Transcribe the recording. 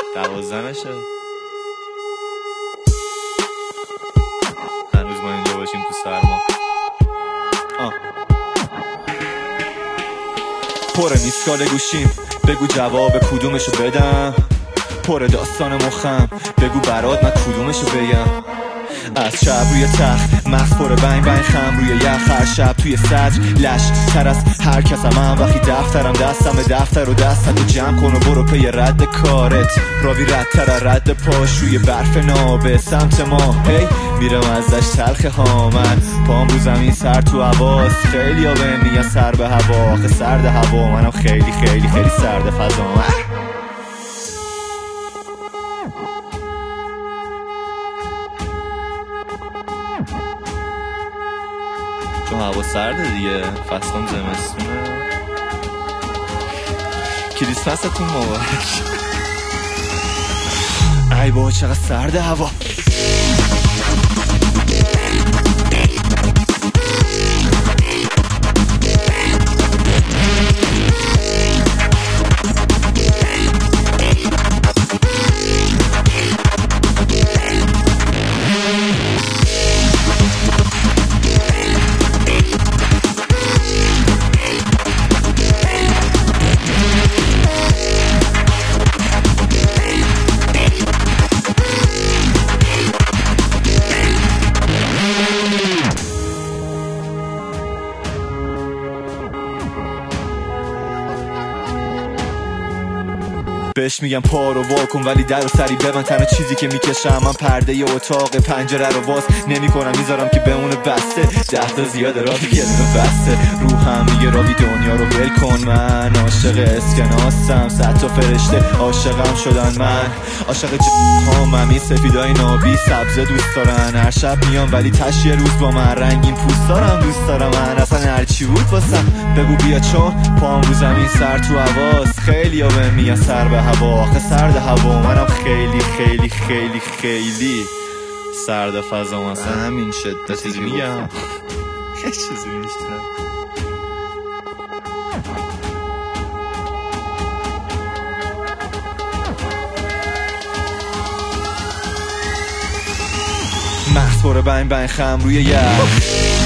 12 نشه هنوز ما اینجا باشیم تو سرما. پر میسکال گوشیم بگو جواب کدومشو بدم، پر داستان مخم بگو برات من کدومشو بگم. از شب روی تخت مغز پر بنگ بنگ خم روی یخ هر شب توی سطر لش تر از هر کسم هم وقتی دفترم دستم دفتر و دستتو جمع کن و برو پی رد کارت راوی ردتر رد پاش روی برف نابه سمت ما هی میرم ازش تلخه ها من پام رو زمین سر تو حواس خیلی ها بهم میگن سر به هوا آخه سرد هوا منم خیلی خیلی خیلی سرد فضا چون هوا سرده دیگه فصلم زمستونه کریسمستون مبارک. ای بابا چقدر سرده هوا. بهش میگم پارو واکن ولی در و سری ببند تنها چیزی که میکشم من پرده ی اتاق پنجره رو باز نمی کنم میذارم که بمونه بسته 10 تا زیاده راوی یه دونه بسته روحم میگه راوی دنیا رو ول کن من عاشق اسکناسم 100 تا فرشته عاشقم شدن من عاشق هاممی سفیدای نابی سبزه دوست دارن هر شب میام ولی تش یه روز با من رنگین پوست دارم دوست دارم من اصلا هرچی بود واسم بگو بیا چون پام رو زمین سر تو حواس خیلی ها بهم میگن سر به هوا آخه سرد هوا منم خیلی خیلی خیلی خیلی سرد فضا مثلا همین شدتی میگم خیلی چیزی میشتن. مغز پر بنگ بنگ خم روی یخ